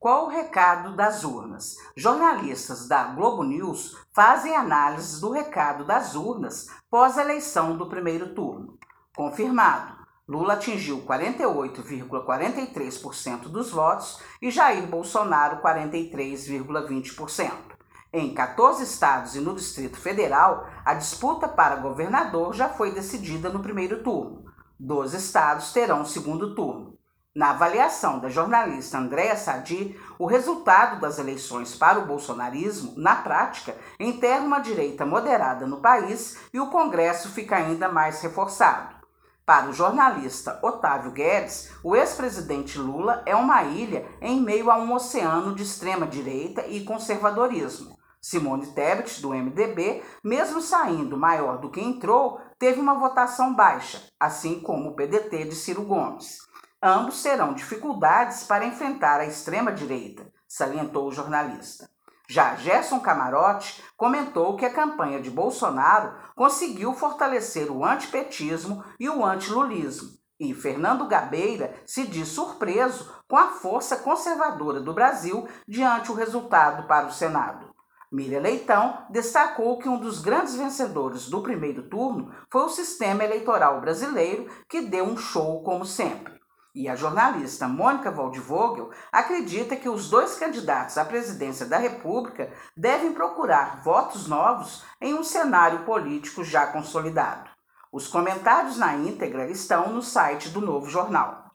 Qual o recado das urnas? Jornalistas da Globo News fazem análises do recado das urnas pós-eleição do primeiro turno. Confirmado, Lula atingiu 48,43% dos votos e Jair Bolsonaro 43,20%. Em 14 estados e no Distrito Federal, a disputa para governador já foi decidida no primeiro turno. 12 estados terão o segundo turno. Na avaliação da jornalista Andréa Sadi, o resultado das eleições para o bolsonarismo, na prática, enterra uma direita moderada no país e o Congresso fica ainda mais reforçado. Para o jornalista Otávio Guedes, o ex-presidente Lula é uma ilha em meio a um oceano de extrema-direita e conservadorismo. Simone Tebet, do MDB, mesmo saindo maior do que entrou, teve uma votação baixa, assim como o PDT de Ciro Gomes. Ambos terão dificuldades para enfrentar a extrema-direita, salientou o jornalista. Já Gerson Camarote comentou que a campanha de Bolsonaro conseguiu fortalecer o antipetismo e o antilulismo. E Fernando Gabeira se diz surpreso com a força conservadora do Brasil diante o resultado para o Senado. Miriam Leitão destacou que um dos grandes vencedores do primeiro turno foi o sistema eleitoral brasileiro, que deu um show como sempre. E a jornalista Mônica Waldvogel acredita que os dois candidatos à presidência da República devem procurar votos novos em um cenário político já consolidado. Os comentários na íntegra estão no site do Novo Jornal.